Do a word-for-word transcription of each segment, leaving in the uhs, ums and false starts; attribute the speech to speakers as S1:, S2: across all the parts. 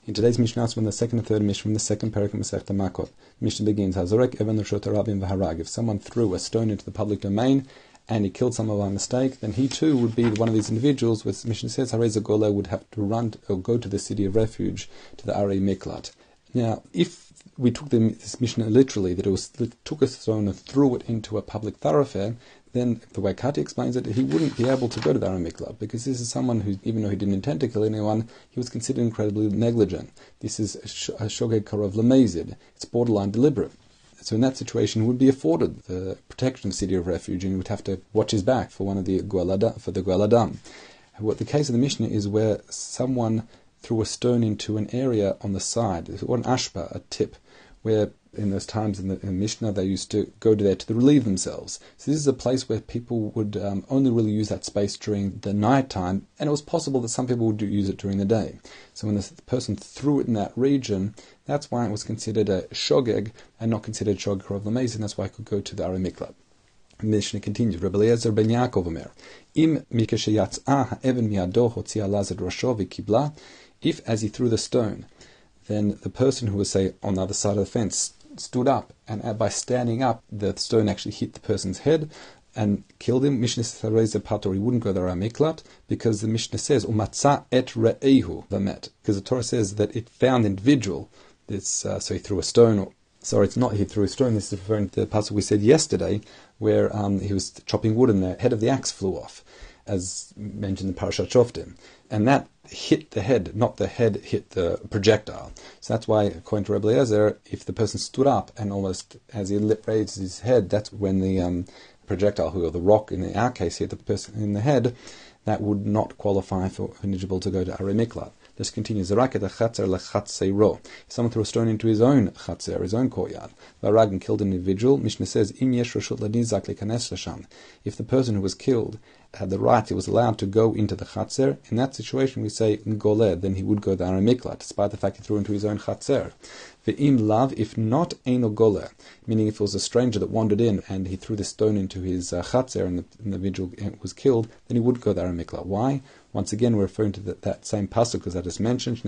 S1: In today's Mishnah, from the second and third Mishnah, from the second parak of Masechta Makot, Mishnah begins, Hazorek even l'shot harabim v'harag. If someone threw a stone into the public domain and he killed someone by mistake, then he too would be one of these individuals, where the Mishnah says, Harei Zagoleh would have to run to, or go to the city of refuge, to the Arei Miklat. Now, if we took the, this Mishnah literally, that it was that took a stone and threw it into a public thoroughfare, then the way Kati explains it, he wouldn't be able to go to the Arei Miklat, because this is someone who, even though he didn't intend to kill anyone, he was considered incredibly negligent. This is a shogeg karov lemezid. It's borderline deliberate. So in that situation, he would be afforded the protection of the city of refuge, and he would have to watch his back for one of the Goel for the Goel Adam. What the case of the Mishnah is where someone threw a stone into an area on the side, or an ashpa, a tip, where in those times in the, in the Mishnah they used to go to there to relieve themselves. So this is a place where people would um, only really use that space during the night time, and it was possible that some people would use it during the day. So when the person threw it in that region, that's why it was considered a shogeg and not considered shogeg of lamez, and that's why it could go to the Arei Miklat. Mishnah continues, Rabbi Eliezer ben Yaakov Omer, Im mikasheyatzah ha'even miado hotzia lazad rosho v'kibla. If, as he threw the stone, then the person who was, say, on the other side of the fence stood up, and by standing up, the stone actually hit the person's head and killed him. Mishnah says, he wouldn't go to Arei Miklat, because the Mishnah says, Umatza et re'ehu v'met, because the Torah says that it found the individual. This, uh, so he threw a stone, or, sorry, it's not he threw a stone, this is referring to the passage we said yesterday, where um, he was chopping wood and the head of the axe flew off, as mentioned in Parashat Shoftim. And that hit the head, not the head hit the projectile. So that's why, according to Rabbi Eliezer, if the person stood up and almost, as he raised his head, that's when the um, projectile, or the rock in our case hit the person in the head, that would not qualify for eligible to go to Arei Miklat. This continues. If someone threw a stone into his own chatzer, his own courtyard, varag, and killed an individual, Mishnah says, Im yesh reshut lenizak lekanes l'sham. If the person who was killed had the right, he was allowed to go into the chatzer, in that situation we say ngoleh, then he would go to Arei Miklat, despite the fact he threw into his own chatzer. Ve'im lav, if not, eino goleh, meaning if it was a stranger that wandered in and he threw the stone into his uh, chatzer and the individual was killed, then he would go to Arei Miklat. Why? Once again, we're referring to the, that same pasuk as I just mentioned.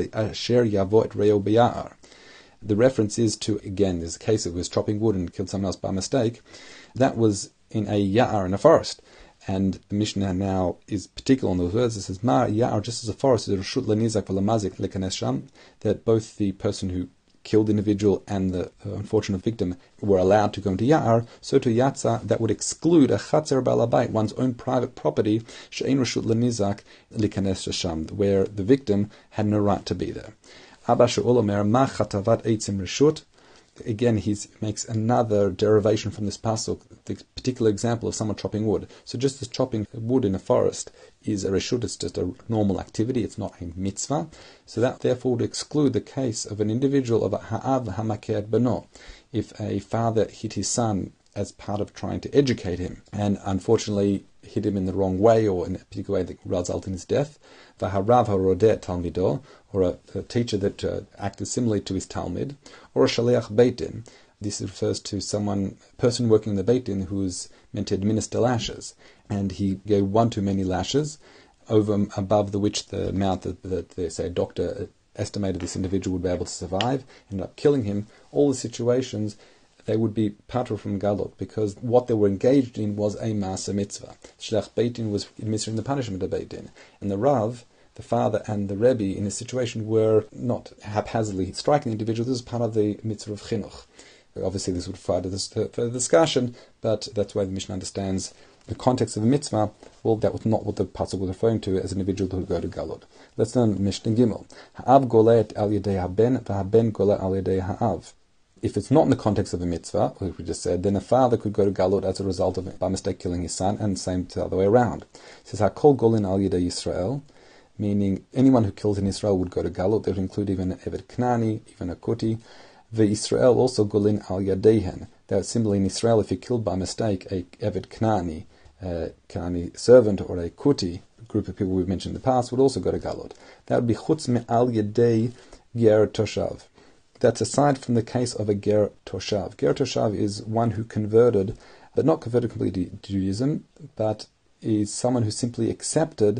S1: The reference is to, again, there's a case of was chopping wood and killed someone else by mistake. That was in a ya'ar, in a forest. And the Mishnah now is particular on those words. It says, Ma ya'ar, just as a forest, is reshut lenizak v'lamazik lekanes sham, that both the person who killed the individual and the uh, unfortunate victim were allowed to go into Ya'ar, so to Yatza, that would exclude a Chatzer Balabait, one's own private property, She'ein Reshut Lenizak Likanes Shasham, where the victim had no right to be there. Abba She'ol Omer, Ma Chatavat Eitzim Reshut. Again, he makes another derivation from this pasuk, the particular example of someone chopping wood. So just as chopping wood in a forest is a reshut, it's just a normal activity, it's not a mitzvah. So that therefore would exclude the case of an individual of a ha'av hamaker beno, if a father hit his son as part of trying to educate him, and unfortunately hit him in the wrong way, or in a particular way that resulted in his death. V'harav harodeh talmido, or a, a teacher that uh, acted similarly to his talmid, or a shaliach beit din. This refers to someone, a person working in the beit din who is meant to administer lashes, and he gave one too many lashes, over above the which the amount that, that they say a doctor estimated this individual would be able to survive, ended up killing him. All the situations, they would be patra from galot, because what they were engaged in was a maaseh mitzvah. Shlach beit din was administering the punishment of beit din, and the Rav, the father, and the Rebbe in this situation were not haphazardly striking the individual. This is part of the mitzvah of chinuch. Obviously, this would require further discussion, but that's why the Mishnah understands the context of the mitzvah. Well, that was not what the pasuk was referring to as an individual who would go to galot. Let's learn Mishnah Gimel. Ha'av golet al yedei haben, v'haben golet al yedei ha'av. If it's not in the context of a mitzvah, like we just said, then a father could go to galot as a result of, by mistake, killing his son, and the same the other way around. It says, Ha'kol golin al yedei Yisrael, meaning anyone who kills in Israel would go to galot. They would include even an Eved Knani, even a Kuti. The Israel also golin al yadehen. That similarly in Israel, if you killed by mistake a Eved Knani, a Knani servant, or a Kuti, a group of people we've mentioned in the past, would also go to galot. That would be chutz me al yadei ger toshav. That's aside from the case of a ger toshav. Ger toshav is one who converted, but not converted completely to Judaism, but is someone who simply accepted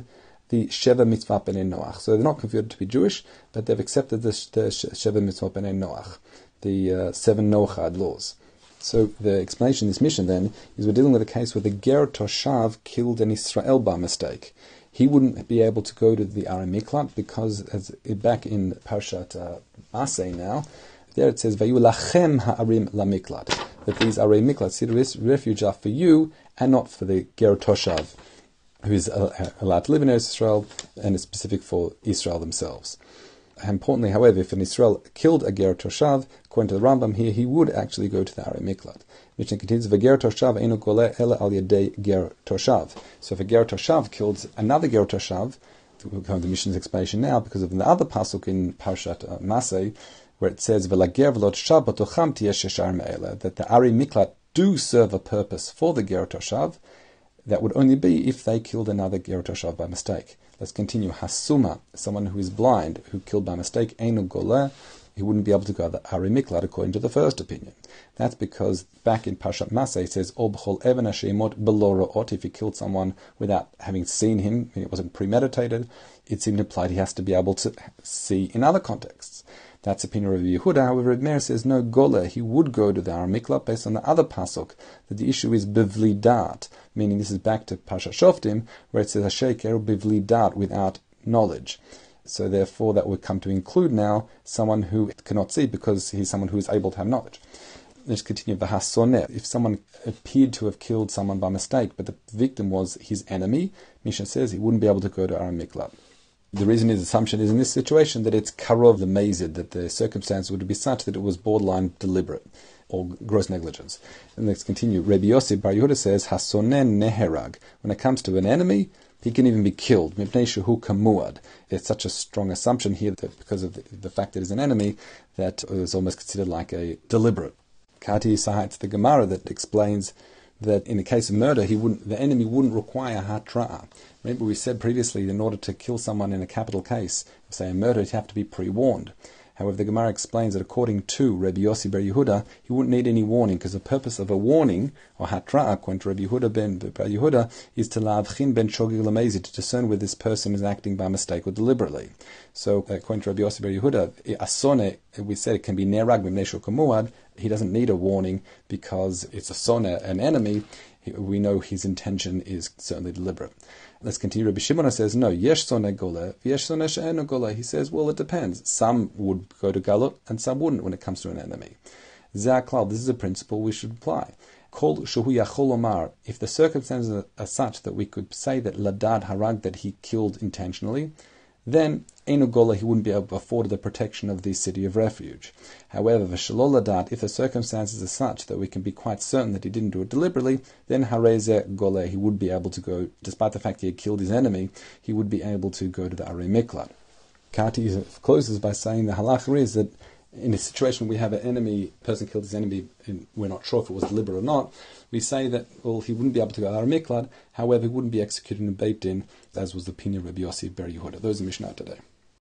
S1: the Sheva Mitzvah B'nai Noach. So they're not considered to be Jewish, but they've accepted the, the Sheva Mitzvah B'nai Noach, the uh, seven Noachad laws. So the explanation of this mission then is we're dealing with a case where the Ger Toshav killed an Israel by mistake. He wouldn't be able to go to the Arei Miklat because, as back in Parshat uh, Masei now, there it says, Vayu lachem ha'arim lamiklat, that these Arei Miklat, city refuge, are for you and not for the Ger Toshav, who is allowed to live in Eretz Israel, and is specific for Israel themselves. Importantly, however, if an Israel killed a Ger Toshav, according to the Rambam here, he would actually go to the Arei Miklat. Mishnah continues, V'ger Toshav eino goleh ela al yadei Ger Toshav. So if a Ger Toshav killed another Ger Toshav, we'll come to the Mishnah's explanation now, because of the other pasuk in Parshat uh, Masei, where it says, V'lager v'lo Toshav b'tocham tiyesh sheshar me'ela, that the Arei Miklat do serve a purpose for the Ger Toshav. That would only be if they killed another Ger Toshav by mistake. Let's continue. Hasuma, someone who is blind, who killed by mistake, eino goleh, he wouldn't be able to go to the Arei Miklat according to the first opinion. That's because back in Parshat Masei it says, Ol b'chol even hashemot b'lo ra'ot, if he killed someone without having seen him, it wasn't premeditated, it seemed implied he has to be able to see in other contexts. That's the opinion of Yehuda. However, Reb Meir says, no, goleh, he would go to the Arei Miklat based on the other pasuk, that the issue is bivli dat, meaning this is back to Parshat Shoftim, where it says, Hasheker bivli dat, without knowledge. So therefore that would come to include now someone who cannot see because he's someone who is able to have knowledge. Let's continue. V'hasoneh, if someone appeared to have killed someone by mistake, but the victim was his enemy, Mishnah says he wouldn't be able to go to Arei Miklat. The reason his assumption is in this situation that it's karov the mazid, that the circumstance would be such that it was borderline deliberate or gross negligence. And let's continue. Rabbi Yossi Bar Yehuda says, Hasonen neherag. When it comes to an enemy, he can even be killed. Mipnei shehu kamuad. It's such a strong assumption here that because of the, the fact that he's an enemy, that it was almost considered like a deliberate. Kati cites the Gemara that explains that in the case of murder, he wouldn't, the enemy wouldn't require hatra'ah. Remember we said previously, in order to kill someone in a capital case, say a murder, he'd have to be pre-warned. However, the Gemara explains that according to Rabbi Yossi Bar Yehuda, he wouldn't need any warning, because the purpose of a warning, or hatra'ah, according to Rabbi Yehuda ben Bar Yehuda, is to lavchin ben shogeg lamezi, to discern whether this person is acting by mistake or deliberately. So, according to Rabbi Yossi Bar Yehuda, asone, we said it can be nerag b'mnei kamuad. He doesn't need a warning because it's a soneh, an enemy. We know his intention is certainly deliberate. Let's continue. Rabbi Shimon says, no, yesh soneh goleh, yesh soneh she'eno goleh. He says, well, it depends. Some would go to galut and some wouldn't when it comes to an enemy. Zaklal, this is a principle we should apply. Kol shehu yachol omar, if the circumstances are such that we could say that ladad harag, that he killed intentionally, then Einu Gola, he wouldn't be able to afford the protection of the city of refuge. However, V'shalol Ladat, if the circumstances are such that we can be quite certain that he didn't do it deliberately, then Hareze Gola, he would be able to go, despite the fact he had killed his enemy, he would be able to go to the Arei Miklat. Kati closes by saying the halacha is that in a situation we have an enemy, person killed his enemy, and we're not sure if it was deliberate or not, we say that, well, he wouldn't be able to go to Arei Miklat, however, he wouldn't be executed in Beit Din, as was the opinion of Rabbi Yossi Bar Yehuda. Those are Mishnah today.